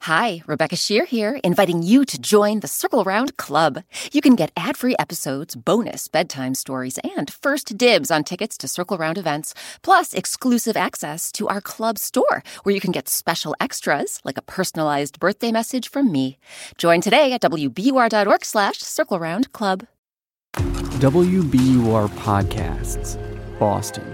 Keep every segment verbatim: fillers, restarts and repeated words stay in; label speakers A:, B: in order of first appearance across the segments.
A: Hi, Rebecca Shear here, inviting you to join the Circle Round Club. You can get ad-free episodes, bonus bedtime stories, and first dibs on tickets to Circle Round events, plus exclusive access to our club store, where you can get special extras, like a personalized birthday message from me. Join today at wbur.org slash Circle Round Club.
B: W B U R Podcasts, Boston.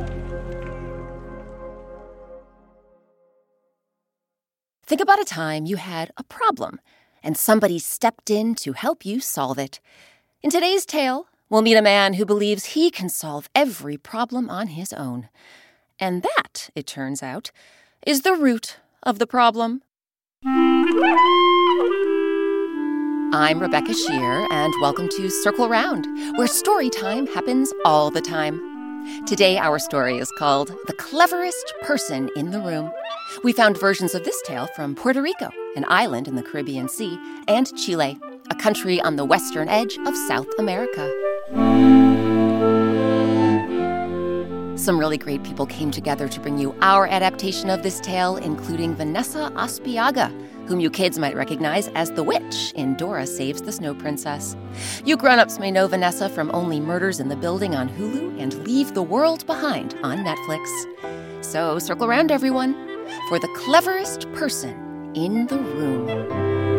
A: Think about a time you had a problem, and somebody stepped in to help you solve it. In today's tale, we'll meet a man who believes he can solve every problem on his own. And that, it turns out, is the root of the problem. I'm Rebecca Shear, and welcome to Circle Round, where story time happens all the time. Today, our story is called The Cleverest Person in the Room. We found versions of this tale from Puerto Rico, an island in the Caribbean Sea, and Chile, a country on the western edge of South America. Some really great people came together to bring you our adaptation of this tale, including Vanessa Aspiaga, whom you kids might recognize as the witch in Dora Saves the Snow Princess. You grown-ups may know Vanessa from Only Murders in the Building on Hulu and Leave the World Behind on Netflix. So circle around, everyone, for the cleverest person in the room.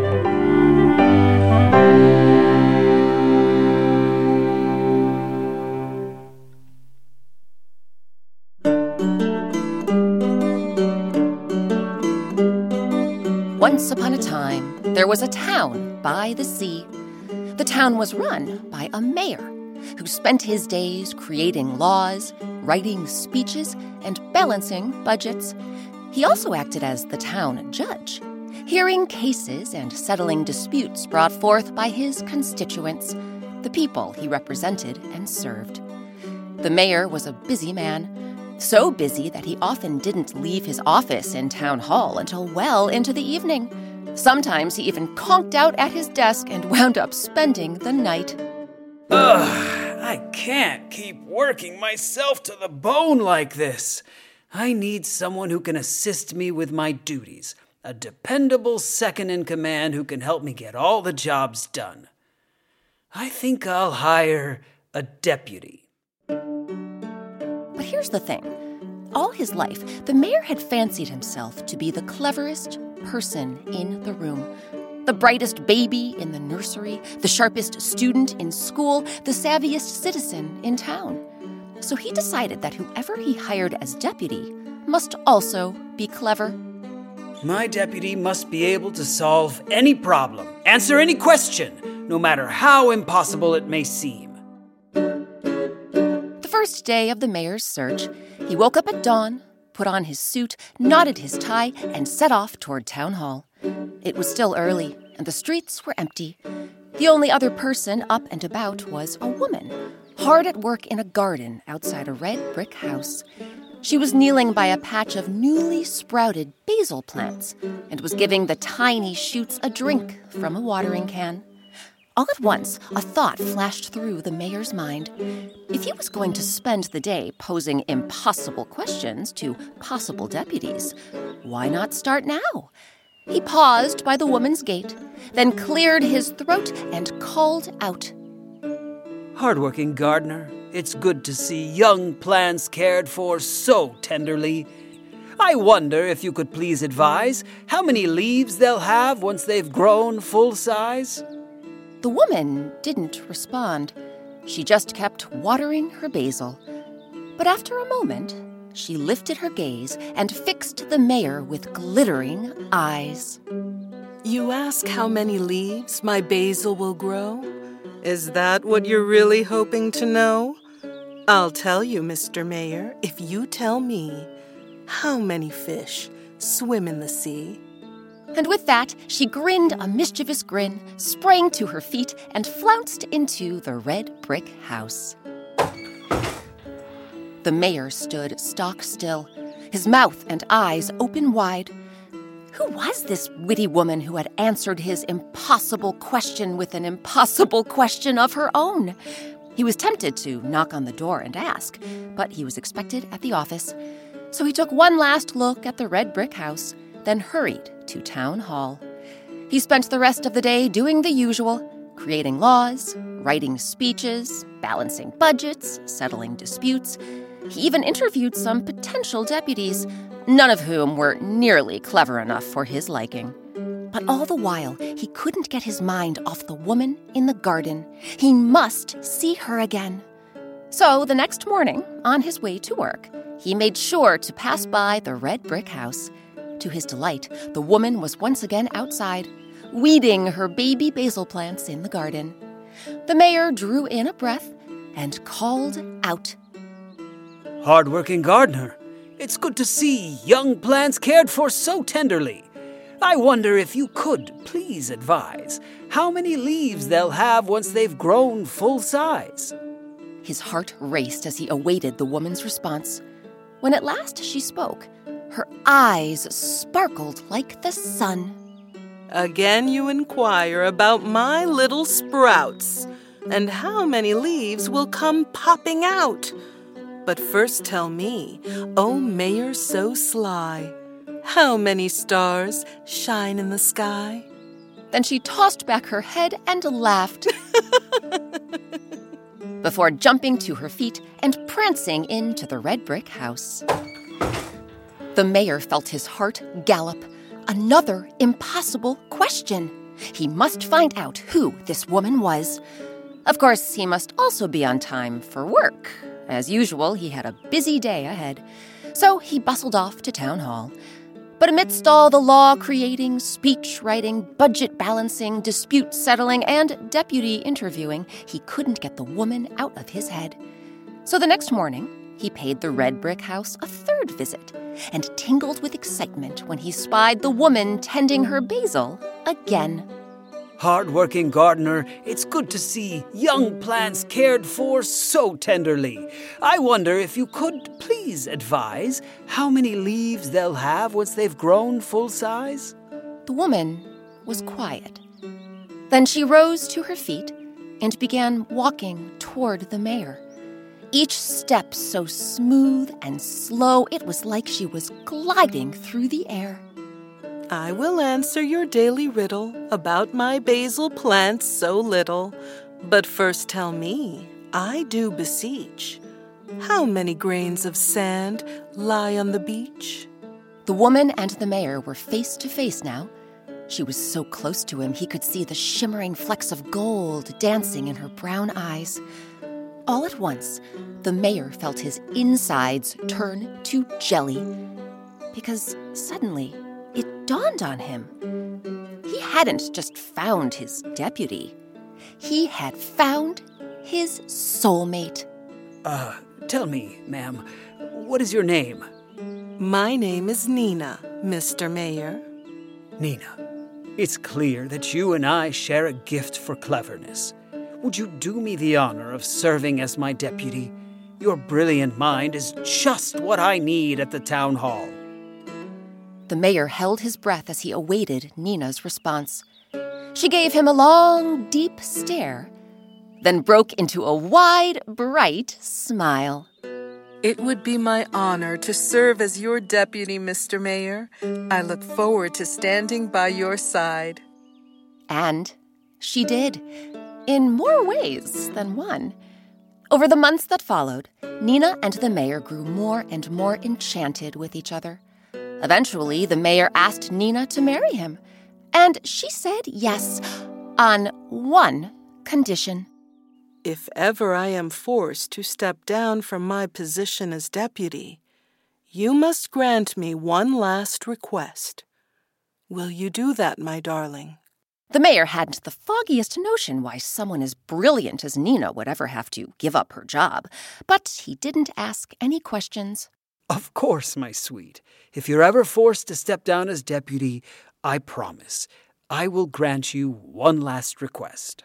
A: Once upon a time, there was a town by the sea. The town was run by a mayor who spent his days creating laws, writing speeches, and balancing budgets. He also acted as the town judge, hearing cases and settling disputes brought forth by his constituents, the people he represented and served. The mayor was a busy man, so busy that he often didn't leave his office in town hall until well into the evening. Sometimes he even conked out at his desk and wound up spending the night.
C: Ugh, I can't keep working myself to the bone like this. I need someone who can assist me with my duties, a dependable second-in-command who can help me get all the jobs done. I think I'll hire a deputy.
A: But here's the thing. All his life, the mayor had fancied himself to be the cleverest person in the room. The brightest baby in the nursery, the sharpest student in school, the savviest citizen in town. So he decided that whoever he hired as deputy must also be clever.
C: My deputy must be able to solve any problem, answer any question, no matter how impossible it may seem.
A: The first day of the mayor's search, he woke up at dawn, put on his suit, knotted his tie, and set off toward town hall. It was still early, and the streets were empty. The only other person up and about was a woman, hard at work in a garden outside a red brick house. She was kneeling by a patch of newly sprouted basil plants and was giving the tiny shoots a drink from a watering can. All at once, a thought flashed through the mayor's mind. If he was going to spend the day posing impossible questions to possible deputies, why not start now? He paused by the woman's gate, then cleared his throat and called out.
C: Hardworking gardener, it's good to see young plants cared for so tenderly. I wonder if you could please advise how many leaves they'll have once they've grown full size?
A: The woman didn't respond. She just kept watering her basil. But after a moment, she lifted her gaze and fixed the mayor with glittering eyes.
D: You ask how many leaves my basil will grow? Is that what you're really hoping to know? I'll tell you, Mister Mayor, if you tell me how many fish swim in the sea.
A: And with that, she grinned a mischievous grin, sprang to her feet, and flounced into the red brick house. The mayor stood stock still, his mouth and eyes open wide. Who was this witty woman who had answered his impossible question with an impossible question of her own? He was tempted to knock on the door and ask, but he was expected at the office. So he took one last look at the red brick house, then hurried to town hall. He spent the rest of the day doing the usual, creating laws, writing speeches, balancing budgets, settling disputes. He even interviewed some potential deputies, none of whom were nearly clever enough for his liking. But all the while, he couldn't get his mind off the woman in the garden. He must see her again. So the next morning, on his way to work, he made sure to pass by the red brick house. To his delight, the woman was once again outside, weeding her baby basil plants in the garden. The mayor drew in a breath and called out,
C: "Hard-working gardener, it's good to see young plants cared for so tenderly. I wonder if you could please advise how many leaves they'll have once they've grown full size."
A: His heart raced as he awaited the woman's response. When at last she spoke, her eyes sparkled like the sun.
D: Again you inquire about my little sprouts, and how many leaves will come popping out. But first tell me, O mayor so sly, how many stars shine in the sky?
A: Then she tossed back her head and laughed, before jumping to her feet and prancing into the red brick house. The mayor felt his heart gallop. Another impossible question. He must find out who this woman was. Of course, he must also be on time for work. As usual, he had a busy day ahead. So he bustled off to town hall. But amidst all the law-creating, speech-writing, budget-balancing, dispute-settling, and deputy interviewing, he couldn't get the woman out of his head. So the next morning, he paid the red brick house a third visit and tingled with excitement when he spied the woman tending her basil again.
C: "Hard-working gardener, it's good to see young plants cared for so tenderly. I wonder if you could please advise how many leaves they'll have once they've grown full size?"
A: The woman was quiet. Then she rose to her feet and began walking toward the mayor. Each step so smooth and slow, it was like she was gliding through the air.
D: I will answer your daily riddle about my basil plants so little. But first tell me, I do beseech, how many grains of sand lie on the beach?
A: The woman and the mayor were face to face now. She was so close to him he could see the shimmering flecks of gold dancing in her brown eyes. All at once, the mayor felt his insides turn to jelly, because suddenly it dawned on him. He hadn't just found his deputy. He had found his soulmate.
C: Uh, tell me, ma'am, what is your name?
D: My name is Nina, Mister Mayor.
C: Nina, it's clear that you and I share a gift for cleverness. Would you do me the honor of serving as my deputy? Your brilliant mind is just what I need at the town hall.
A: The mayor held his breath as he awaited Nina's response. She gave him a long, deep stare, then broke into a wide, bright smile.
D: It would be my honor to serve as your deputy, Mister Mayor. I look forward to standing by your side.
A: And she did, in more ways than one. Over the months that followed, Nina and the mayor grew more and more enchanted with each other. Eventually, the mayor asked Nina to marry him, and she said yes, on one condition.
D: If ever I am forced to step down from my position as deputy, you must grant me one last request. Will you do that, my darling?
A: The mayor hadn't the foggiest notion why someone as brilliant as Nina would ever have to give up her job, but he didn't ask any questions.
C: Of course, my sweet. If you're ever forced to step down as deputy, I promise I will grant you one last request.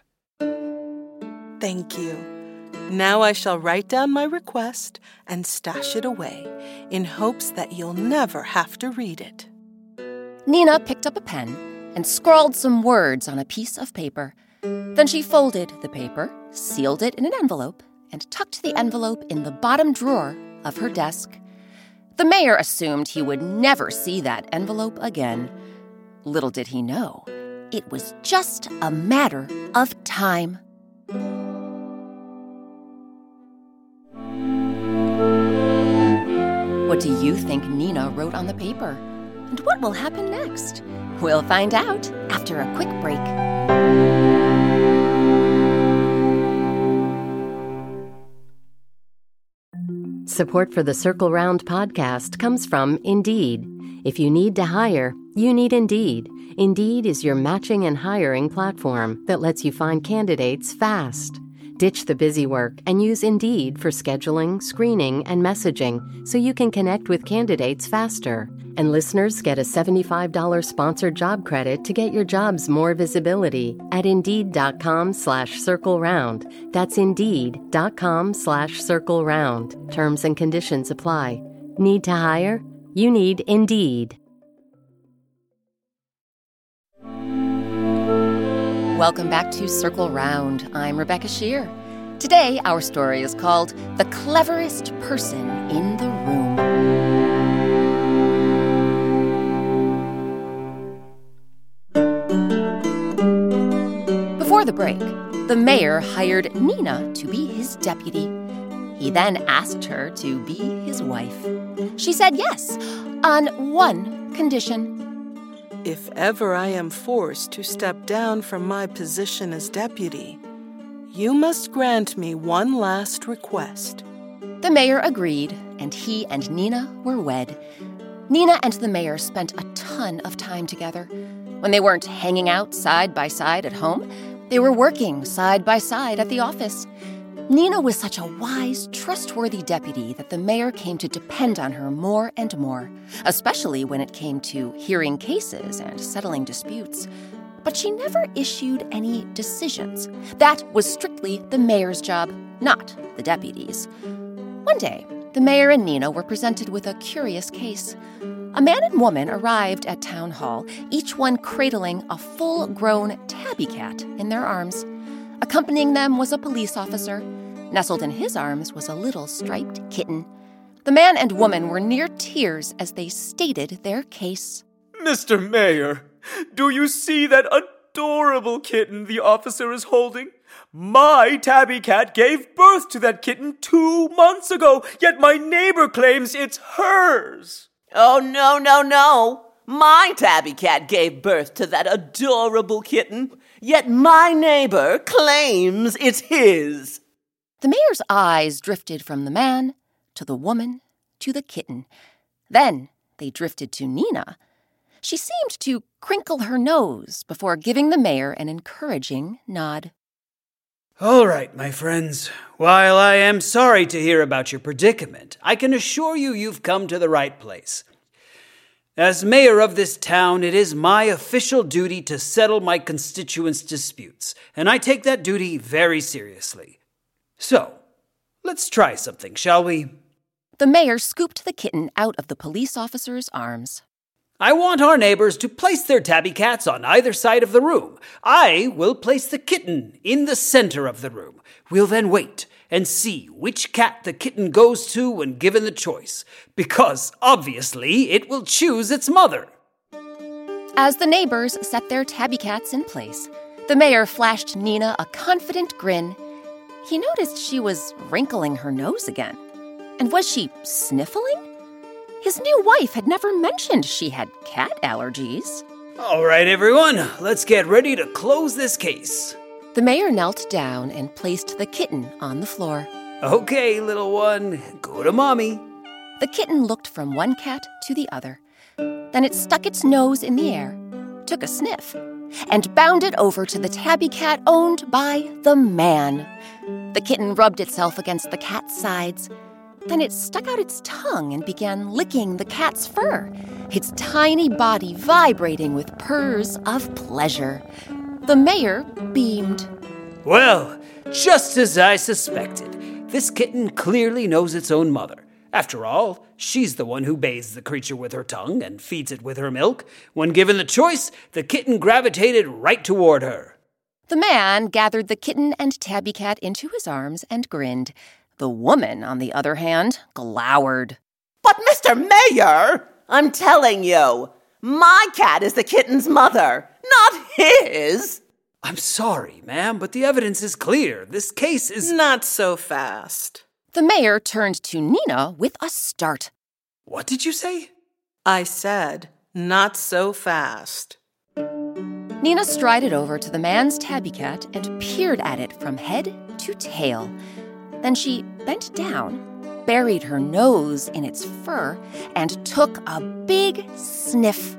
D: Thank you. Now I shall write down my request and stash it away in hopes that you'll never have to read it.
A: Nina picked up a pen and scrawled some words on a piece of paper. Then she folded the paper, sealed it in an envelope, and tucked the envelope in the bottom drawer of her desk. The mayor assumed he would never see that envelope again. Little did he know, it was just a matter of time. What do you think Nina wrote on the paper? And what will happen next? We'll find out after a quick break.
E: Support for the Circle Round podcast comes from Indeed. If you need to hire, you need Indeed. Indeed is your matching and hiring platform that lets you find candidates fast. Ditch the busy work and use Indeed for scheduling, screening, and messaging so you can connect with candidates faster. And listeners get a seventy-five dollars sponsored job credit to get your jobs more visibility at Indeed.com slash Circle Round. That's Indeed.com slash Circle Round. Terms and conditions apply. Need to hire? You need Indeed.
A: Welcome back to Circle Round. I'm Rebecca Shear. Today, our story is called The Cleverest Person in the Room. Before the break, the mayor hired Nina to be his deputy. He then asked her to be his wife. She said yes, on one condition.
D: If ever I am forced to step down from my position as deputy, you must grant me one last request.
A: The mayor agreed, and he and Nina were wed. Nina and the mayor spent a ton of time together. When they weren't hanging out side by side at home, they were working side by side at the office. Nina was such a wise, trustworthy deputy that the mayor came to depend on her more and more, especially when it came to hearing cases and settling disputes. But she never issued any decisions. That was strictly the mayor's job, not the deputy's. One day, the mayor and Nina were presented with a curious case. A man and woman arrived at town hall, each one cradling a full-grown tabby cat in their arms. Accompanying them was a police officer. Nestled in his arms was a little striped kitten. The man and woman were near tears as they stated their case.
F: Mister Mayor, do you see that adorable kitten the officer is holding? My tabby cat gave birth to that kitten two months ago, yet my neighbor claims it's hers.
G: Oh, no, no, no. My tabby cat gave birth to that adorable kitten, yet my neighbor claims it's his.
A: The mayor's eyes drifted from the man to the woman to the kitten. Then they drifted to Nina. She seemed to crinkle her nose before giving the mayor an encouraging nod.
C: All right, my friends. While I am sorry to hear about your predicament, I can assure you you've come to the right place. As mayor of this town, it is my official duty to settle my constituents' disputes, and I take that duty very seriously. So, let's try something, shall we?
A: The mayor scooped the kitten out of the police officer's arms.
C: I want our neighbors to place their tabby cats on either side of the room. I will place the kitten in the center of the room. We'll then wait and see which cat the kitten goes to when given the choice, because obviously it will choose its mother.
A: As the neighbors set their tabby cats in place, the mayor flashed Nina a confident grin. He noticed she was wrinkling her nose again. And was she sniffling? His new wife had never mentioned she had cat allergies.
C: All right, everyone, let's get ready to close this case.
A: The mayor knelt down and placed the kitten on the floor.
C: Okay, little one, go to mommy.
A: The kitten looked from one cat to the other. Then it stuck its nose in the air, took a sniff, and bounded over to the tabby cat owned by the man. The kitten rubbed itself against the cat's sides. Then it stuck out its tongue and began licking the cat's fur, its tiny body vibrating with purrs of pleasure. The mayor beamed.
C: Well, just as I suspected, this kitten clearly knows its own mother. After all, she's the one who bathes the creature with her tongue and feeds it with her milk. When given the choice, the kitten gravitated right toward her.
A: The man gathered the kitten and tabby cat into his arms and grinned. The woman, on the other hand, glowered.
G: But, Mister Mayor, I'm telling you, my cat is the kitten's mother, not his.
C: I'm sorry, ma'am, but the evidence is clear. This case is...
D: Not so fast.
A: The mayor turned to Nina with a start.
C: What did you say?
D: I said, not so fast.
A: Nina strided over to the man's tabby cat and peered at it from head to tail. Then she bent down, buried her nose in its fur, and took a big sniff.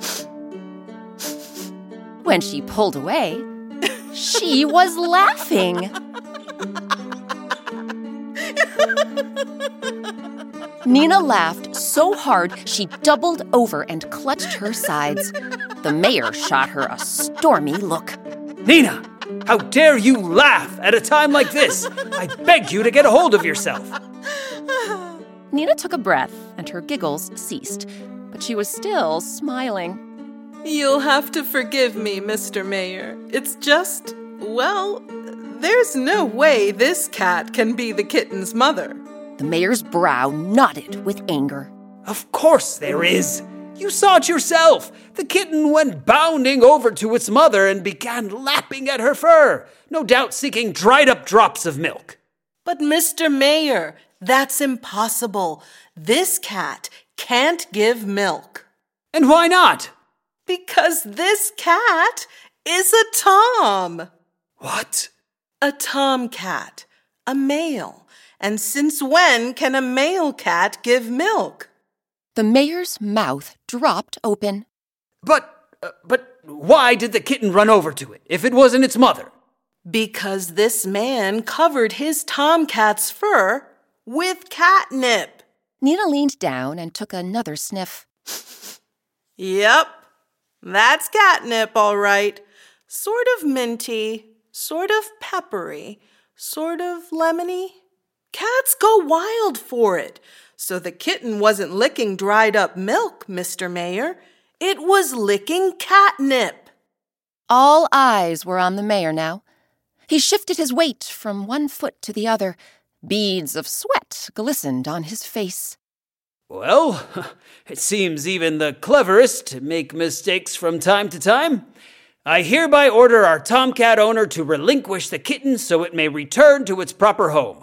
A: When she pulled away, she was laughing. Nina laughed so hard she doubled over and clutched her sides. The mayor shot her a stormy look.
C: Nina, how dare you laugh at a time like this? I beg you to get a hold of yourself.
A: Nina took a breath and her giggles ceased, but she was still smiling.
D: You'll have to forgive me, Mister Mayor. It's just, well, there's no way this cat can be the kitten's mother.
A: The mayor's brow knotted with anger.
C: Of course there is. You saw it yourself. The kitten went bounding over to its mother and began lapping at her fur, no doubt seeking dried-up drops of milk.
D: But, Mister Mayor, that's impossible. This cat can't give milk.
C: And why not?
D: Because this cat is a tom.
C: What?
D: A tomcat, a male. And since when can a male cat give milk?
A: The mayor's mouth dropped open.
C: But, uh, but why did the kitten run over to it if it wasn't its mother?
D: Because this man covered his tomcat's fur with catnip.
A: Nina leaned down and took another sniff.
D: Yep, that's catnip, all right. Sort of minty, sort of peppery, sort of lemony. Cats go wild for it. So the kitten wasn't licking dried up milk, Mister Mayor. It was licking catnip.
A: All eyes were on the mayor now. He shifted his weight from one foot to the other. Beads of sweat glistened on his face.
C: Well, it seems even the cleverest make mistakes from time to time. I hereby order our tomcat owner to relinquish the kitten so it may return to its proper home.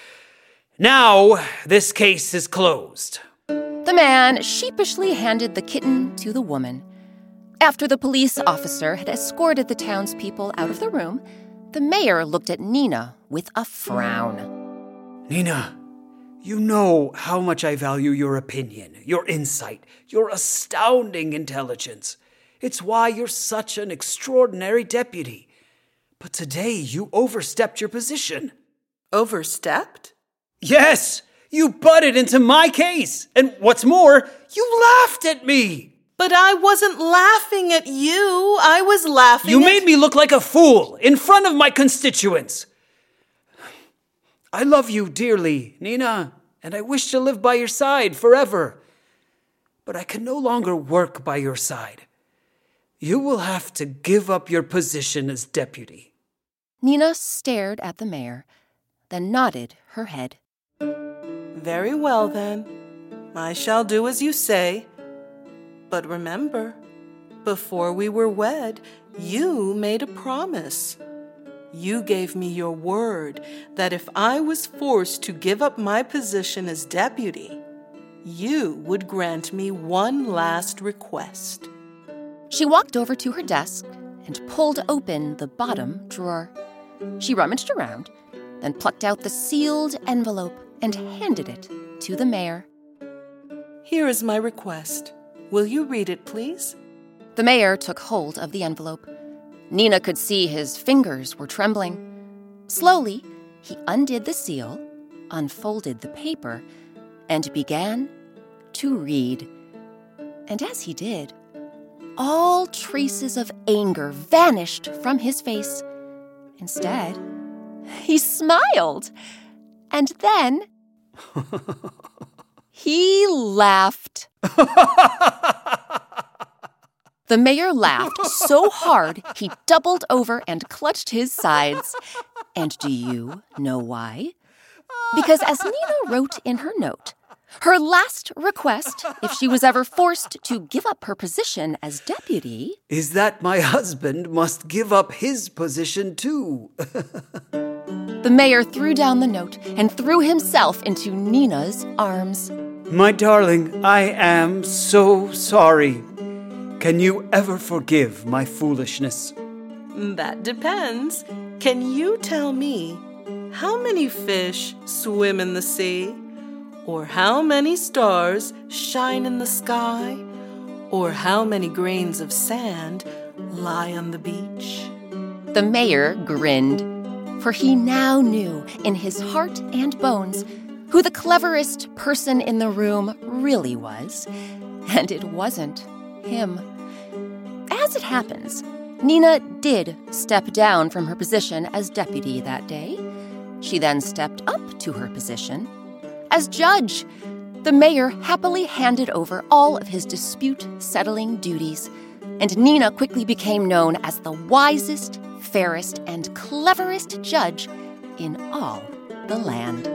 C: Now, this case is closed.
A: The man sheepishly handed the kitten to the woman. After the police officer had escorted the townspeople out of the room, the mayor looked at Nina with a frown.
C: Nina, you know how much I value your opinion, your insight, your astounding intelligence. It's why you're such an extraordinary deputy. But today you overstepped your position.
D: Overstepped?
C: Yes, you butted into my case. And what's more, you laughed at me.
D: But I wasn't laughing at you. I was laughing
C: You
D: at...
C: made me look like a fool in front of my constituents. I love you dearly, Nina, and I wish to live by your side forever. But I can no longer work by your side. You will have to give up your position as deputy.
A: Nina stared at the mayor, then nodded her head.
D: Very well, then. I shall do as you say. But remember, before we were wed, you made a promise. You gave me your word that if I was forced to give up my position as deputy, you would grant me one last request.
A: She walked over to her desk and pulled open the bottom drawer. She rummaged around, then plucked out the sealed envelope and handed it to the mayor.
D: Here is my request. Will you read it, please?
A: The mayor took hold of the envelope. Nina could see his fingers were trembling. Slowly, he undid the seal, unfolded the paper, and began to read. And as he did, all traces of anger vanished from his face. Instead, he smiled. And then he laughed. The mayor laughed so hard he doubled over and clutched his sides. And do you know why? Because as Nina wrote in her note, Her last request, if she was ever forced to give up her position as deputy,
C: is that my husband must give up his position too.
A: The mayor threw down the note and threw himself into Nina's arms.
C: My darling, I am so sorry. Can you ever forgive my foolishness?
D: That depends. Can you tell me how many fish swim in the sea? Or how many stars shine in the sky? Or how many grains of sand lie on the beach?
A: The mayor grinned, for he now knew in his heart and bones who the cleverest person in the room really was, and it wasn't him. As it happens, Nina did step down from her position as deputy that day. She then stepped up to her position as judge. The mayor happily handed over all of his dispute-settling duties, and Nina quickly became known as the wisest, fairest, and cleverest judge in all the land.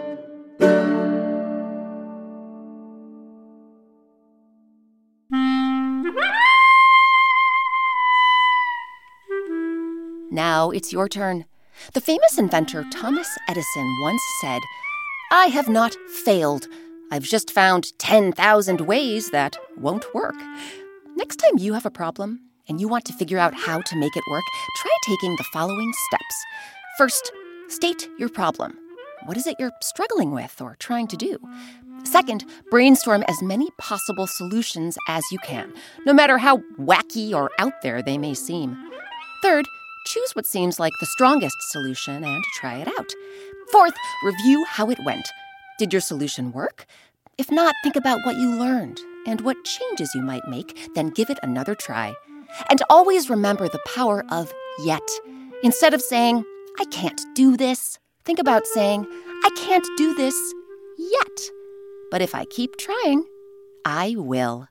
A: Now it's your turn. The famous inventor Thomas Edison once said, "I have not failed. I've just found ten thousand ways that won't work." Next time you have a problem and you want to figure out how to make it work, try taking the following steps. First, state your problem. What is it you're struggling with or trying to do? Second, brainstorm as many possible solutions as you can, no matter how wacky or out there they may seem. Third, choose what seems like the strongest solution and try it out. Fourth, review how it went. Did your solution work? If not, think about what you learned and what changes you might make, then give it another try. And always remember the power of yet. Instead of saying, "I can't do this," think about saying, "I can't do this yet. But if I keep trying, I will."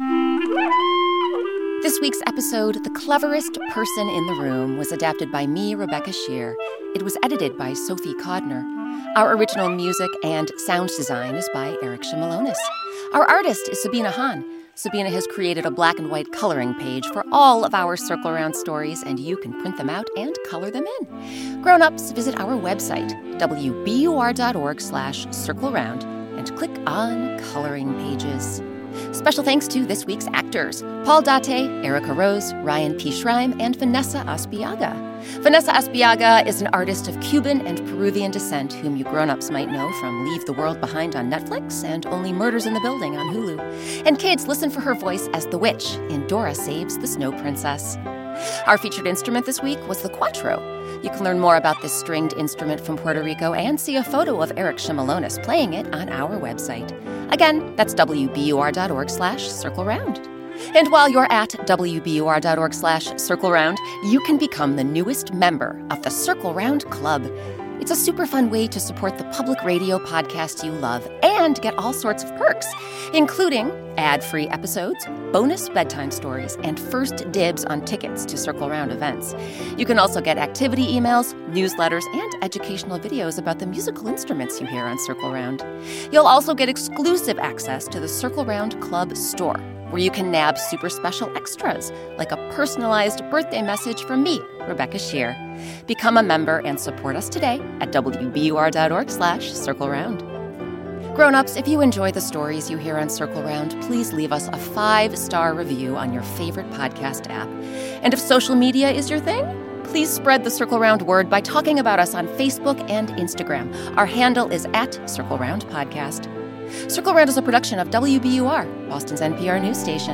A: This week's episode, The Cleverest Person in the Room, was adapted by me, Rebecca Shear. It was edited by Sophie Codner. Our original music and sound design is by Eric Shimalonis. Our artist is Sabina Hahn. Sabina has created a black and white coloring page for all of our Circle Around stories, and you can print them out and color them in. Grown-ups, visit our website, w b u r dot org slash circle round, and click on Coloring Pages. Special thanks to this week's actors, Paul Date, Erica Rose, Ryan P. Schreim, and Vanessa Aspiaga. Vanessa Aspiaga is an artist of Cuban and Peruvian descent whom you grown-ups might know from Leave the World Behind on Netflix and Only Murders in the Building on Hulu. And kids, listen for her voice as the witch in Dora Saves the Snow Princess. Our featured instrument this week was the cuatro. You can learn more about this stringed instrument from Puerto Rico and see a photo of Eric Shimalonis playing it on our website. Again, that's w b u r dot org slash circle round. And while you're at w b u r dot org slash circle round, you can become the newest member of the Circle Round Club. It's a super fun way to support the public radio podcast you love and get all sorts of perks, including ad-free episodes, bonus bedtime stories, and first dibs on tickets to Circle Round events. You can also get activity emails, newsletters, and educational videos about the musical instruments you hear on Circle Round. You'll also get exclusive access to the Circle Round Club store, where you can nab super special extras, like a personalized birthday message from me, Rebecca Shear. Become a member and support us today at w b u r dot org slash circle round. Grown-ups, if you enjoy the stories you hear on Circle Round, please leave us a five-star review on your favorite podcast app. And if social media is your thing, please spread the Circle Round word by talking about us on Facebook and Instagram. Our handle is at Circle Round Podcast. Circle Round is a production of W B U R, Boston's N P R news station.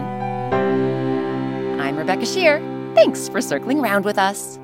A: I'm Rebecca Shear. Thanks for circling round with us.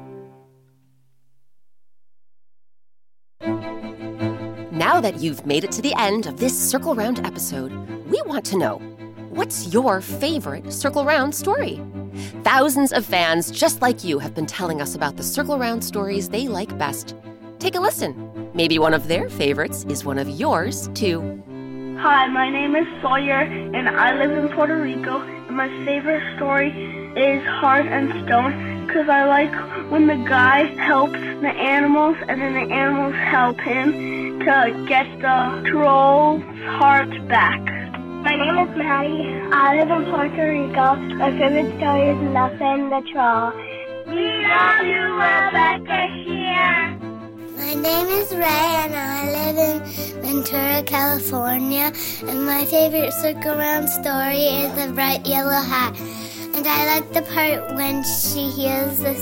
A: Now that you've made it to the end of this Circle Round episode, we want to know, what's your favorite Circle Round story? Thousands of fans just like you have been telling us about the Circle Round stories they like best. Take a listen. Maybe one of their favorites is one of yours, too.
H: Hi, my name is Sawyer, and I live in Puerto Rico, and my favorite story is Heart and Stone, because I like when the guy helps the animals and then the animals help him to get the troll's heart back. My name is Maddie. I live in Puerto Rico. My favorite story is Muffin the Troll. We love you, Rebecca here.
I: My name is Ray and I live in Ventura, California. And my favorite circle around story is The Bright Yellow Hat. And I like the part when she heals the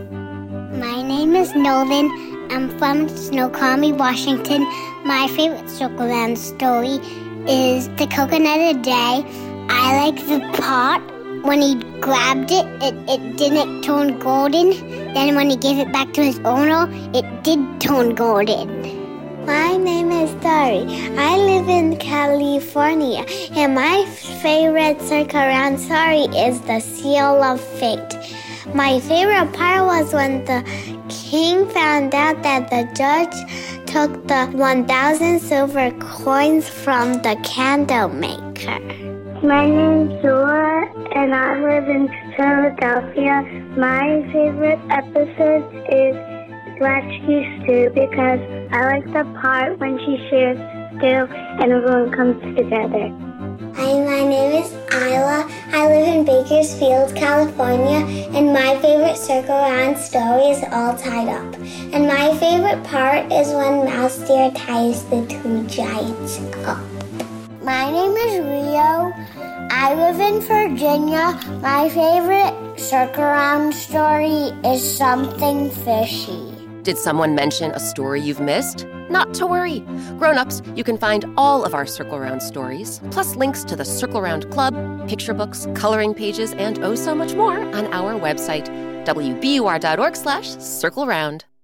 I: sun.
J: My name is Nolan. I'm from Snoqualmie, Washington. My favorite circle around story is The Coconut a Day. I like the part when he grabbed it, it, it didn't turn golden. Then when he gave it back to his owner, it did turn golden.
I: My name is Dari. I live in California, and my favorite circle around story is The Seal of Fate. My favorite part was when the king found out that the judge took the one thousand silver coins from the candle maker.
H: My name's Zora, and I live in Philadelphia. My favorite episode is Latchkey Stew because I like the part when she shares stew and everyone comes together.
I: Hi, my name is Isla. I live in Bakersfield, California, and my favorite circle around story is All Tied Up. And my favorite part is when Mouse Deer ties the two giants up. My name is Rio. I live in Virginia. My favorite circle around story is Something Fishy.
A: Did someone mention a story you've missed? Not to worry. Grown-ups, you can find all of our Circle Round stories, plus links to the Circle Round Club, picture books, coloring pages, and oh so much more on our website, w b u r dot org slash circle round.